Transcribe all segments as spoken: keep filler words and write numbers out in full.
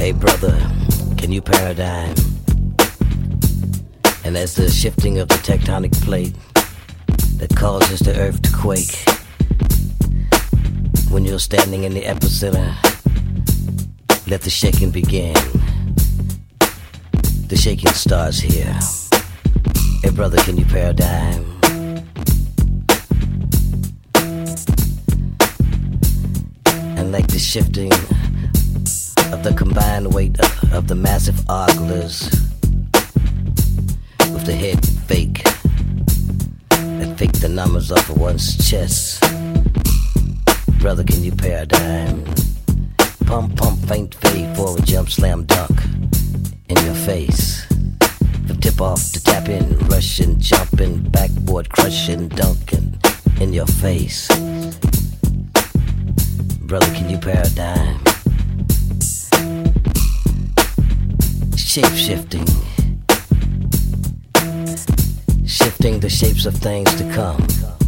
Hey brother, can you paradigm? And as the shifting of the tectonic plate that causes the earth to quake, when you're standing in the epicenter, let the shaking begin. The shaking starts here. Hey brother, can you paradigm? And like the shifting of the combined weight of, of the massive oglers with the head fake that fake the numbers off of one's chest. Brother, can you paradigm? Pump, pump, faint, fade, forward, jump, slam, dunk in your face. From tip off to tap in, rushing, jumping, backboard, crushing, dunking in your face. Brother, can you paradigm? Shape shifting, shifting the shapes of things to come.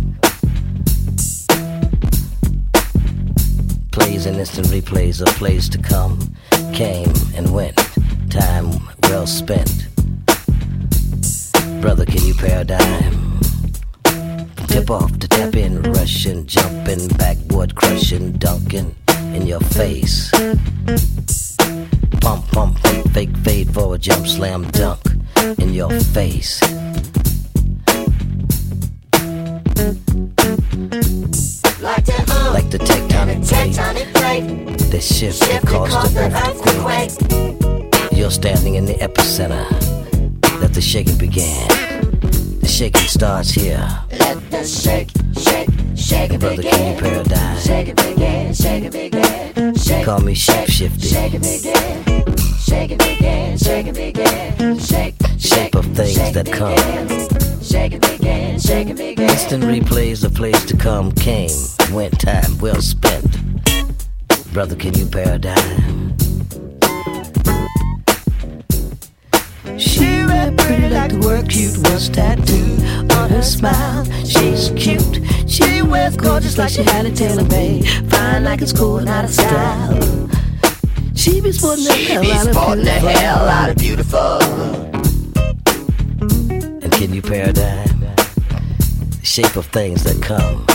Plays and instant replays of plays to come. Came and went, time well spent. Brother, can you paradigm? Tip off to tap in, rushing, jumping, backboard, crushing, dunking in your face. Pump, pump, fake, fake, fade, forward, jump, slam, dunk in your face. Like the, uh, like the tectonic plate, the shift that caused the earth to quake. You're standing in the epicenter. Let the shaking begin. The shaking starts here. Let the shake, shake, shake it brother, begin. Can you paradigm? Shake it begin, shake it begin. Shake, call me shape shifting. Shake it begin, shake it begin, shake it begin. Shake, shape of things shake that come. Shake it begin, shake it begin. Instant replays of plays to come. Came, went, time well spent. Brother, can you paradigm? She ran pretty like the word cute was tattooed on her smile. She's cute. She wears gorgeous like she had it tailor-made. Fine like it's going out of style. She be sporting the hell out of beautiful. the hell out of beautiful. And can you paradigm the shape of things that come?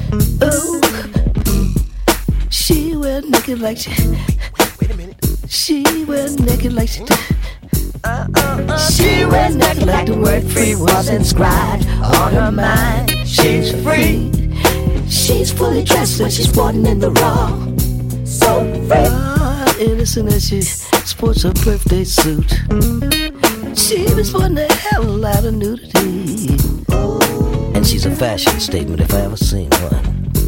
Oh, she wear naked like she. Wait a minute. She wear naked like she. Uh, uh, uh, She was naked like the word free was inscribed on her mind. She's free. She's fully dressed when she's sporting in the raw. So free. Ah, innocent as she sports her birthday suit. She was sporting the hell out of nudity. And she's a fashion statement if I ever seen one.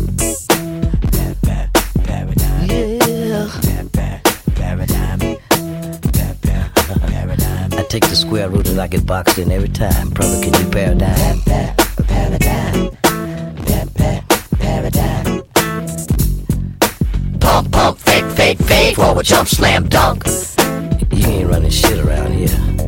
Yeah. I take the square root and I get boxed in every time. Brother, can you paradigm? Paradigm. Paradigm. Pump, pump, fake, fake, fade. Forward, jump, slam, dunk. You ain't running shit around here.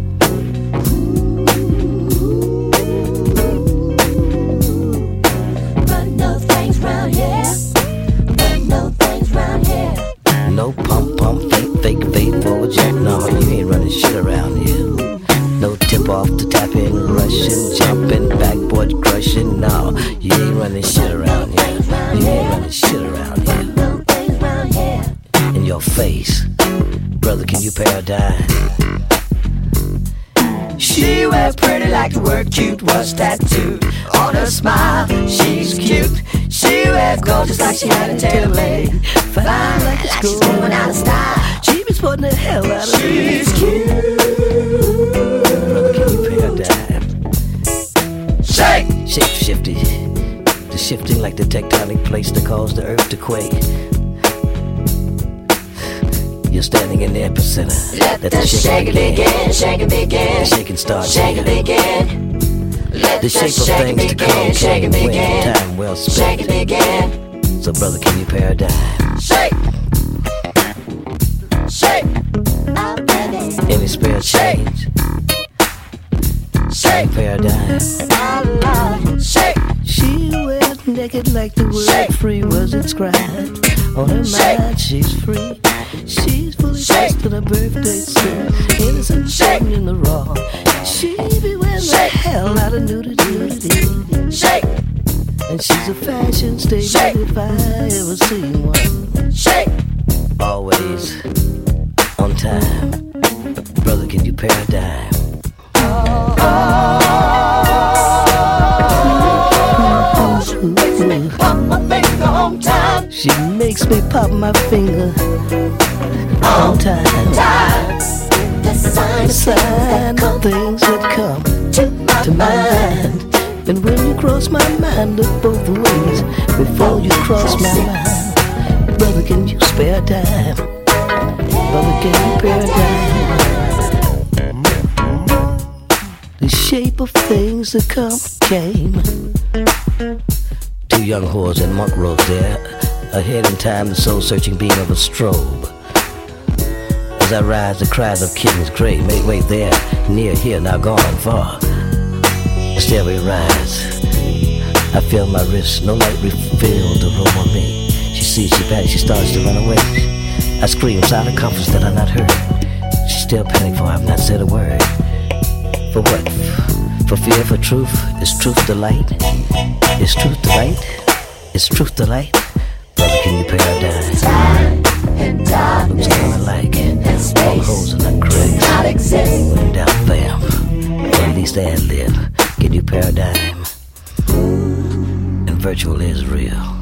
Run no things round here. Run no things round here. No pump, pump, fake, fake, fade, forward, jump. No, you ain't running shit around here. No tip off to tap in, rushing, jumping, backboard crushing. No, you ain't running shit around here. You ain't running shit around here. No things round here. In your face, brother, can you paradigm? She wears pretty like the word cute was tattooed on her smile. She's cute. She wears gorgeous like she had it tailor-made. Fine like it's going out of style. She be sporting the hell out of She's cute. Brother, can you paradigm? Shake. Shape shifting, the shifting like the tectonic plates that cause the earth to quake. You're standing in the epicenter. Let, Let the, the shaking begin, shaking begin. The shaking starts shaking here. begin. Let the shape of things begin, to come, shaking came, begin. went, time well spent. Shaking begin. So brother, can you paradigm? Shake. Shake. I'm ready. Any spare change? Shake. Paradigm. I love. Shake. She wears naked like the word Shake. free was inscribed on her Shake. mind. She's free. She's fully dressed in her birthday suit, innocent shame in the raw. She be wearing the hell out of nudity. Shake. And she's a fashion statement if I ever seen one. Shake. Always on time. Brother, can you pay a dime? Pop my finger on time. She makes me pop my finger on time. Time. The sign, Sign of things that come to my, to my mind. And when you cross my mind, look both ways before you cross my mind. Brother, can you spare time? Brother, can you spare time? The shape of things that come came. Two young whores in monk robes there, ahead in time, the soul-searching beam of a strobe. As I rise, the cries of kittens gray make way there, near here, now gone far. Still we rise. I feel my wrist, no light revealed the room on me. She sees, she panics, she starts to run away. I scream, silent comforts that I've not heard. She's still panicked, for I've not said a word. For what? For fear, for truth? Is truth the light? Is truth the light? Is truth the light? Brother, can you pay our dime? time and darkness. Looks kinda like all holes in the grace. Not exist. When in doubt, fam, or at least ad lib. Can you pay a dime? And virtual is real.